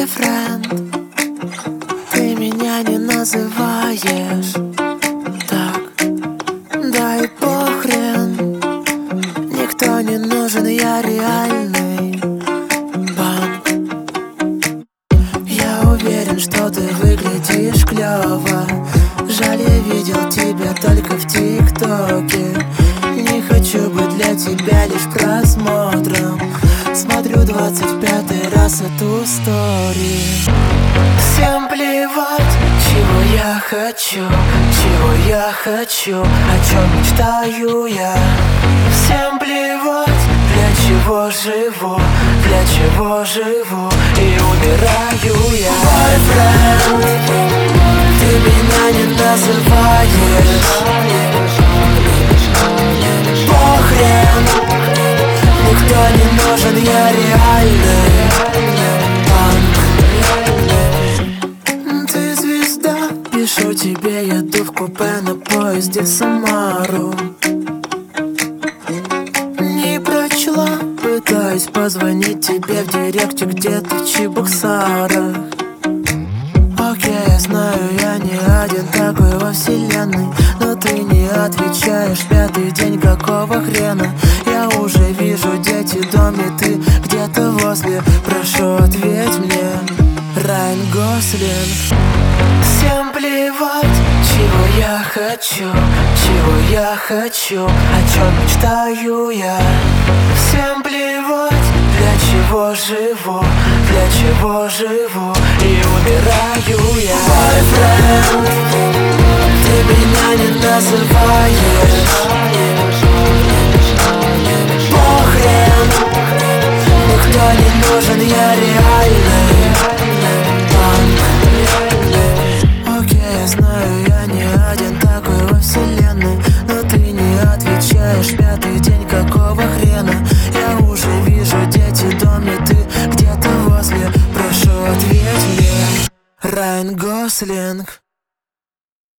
бойфренд, ты меня не называешь так, да и похрен. Никто не нужен, я реальный банк. Я уверен, что ты выглядишь клёво. Жаль, я видел тебя только в ТикТоке. Не хочу быть для тебя лишь просмотром. Смотрю 25-й раз эту стори. Всем плевать, чего я хочу, о чем мечтаю я. Всем плевать, для чего живу и умираю я. Бойфренд, ты меня не называешь похрен. Никто не нужен, я реальный банк. Ты звезда, пишу тебе, еду в купе на поезде в Самару. Не прочла, пытаюсь позвонить тебе в директе где-то в Чебоксарах. Окей, я знаю, я не один такой во вселенной, но ты не отвечаешь, пятый день, какого хрена? Я уже вижу дети, дом, и ты где-то возле. Прошу, ответь мне, Райан Гослинг. Всем плевать, чего я хочу, о чем мечтаю я. Всем плевать, для чего живу и умираю я. Бойфренд, ты меня не называешь похрен. Никто не нужен, я реальный банк. Окей, я знаю, я не один такой во вселенной, но ты не отвечаешь, пятый день, какого хрена? Я уже вижу дети, дом, и ты где-то возле. Прошу, ответь мне, Райан Гослинг.